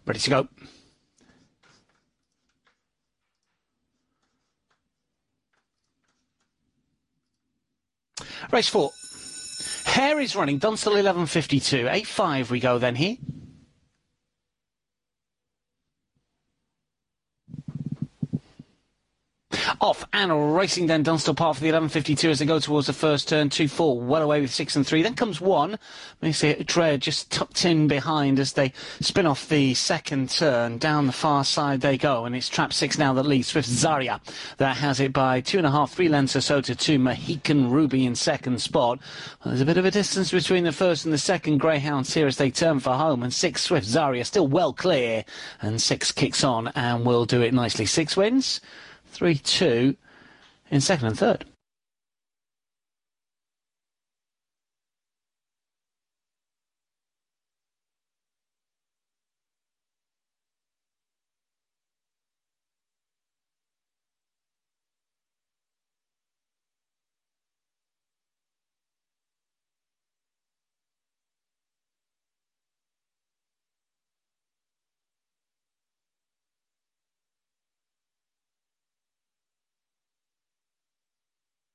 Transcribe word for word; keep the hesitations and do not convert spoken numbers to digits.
Ready to go. Race four. Hare is running. Dunstall eleven fifty-two. eight five we go then here. Off and racing then Dunstall Park for the eleven fifty-two as they go towards the first turn. two four well away with six and three. Then comes one. You see it, Dreher just tucked in behind as they spin off the second turn. Down the far side they go, and it's Trap six now that leads. Swift Zaria that has it by two and a half, three lengths or so to two. Mohican Ruby in second spot. Well, there's a bit of a distance between the first and the second greyhounds here as they turn for home, and six Swift Zaria still well clear, and six kicks on and will do it nicely. Six wins. three two in second and third.